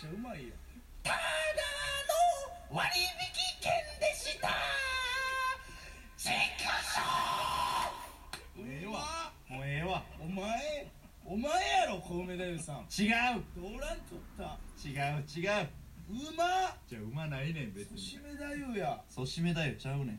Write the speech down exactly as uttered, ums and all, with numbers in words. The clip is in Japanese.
ちゃうまいやん。 ただの割引券でした。チェックショー。 もうええわ、 もうええわ。 お前お前やろコウメ太夫さん。 違うドラン取った。 違う違う。 うまっ。 じゃあうまないねん別に。 しめ太夫や。 そしめだよちゃうねん。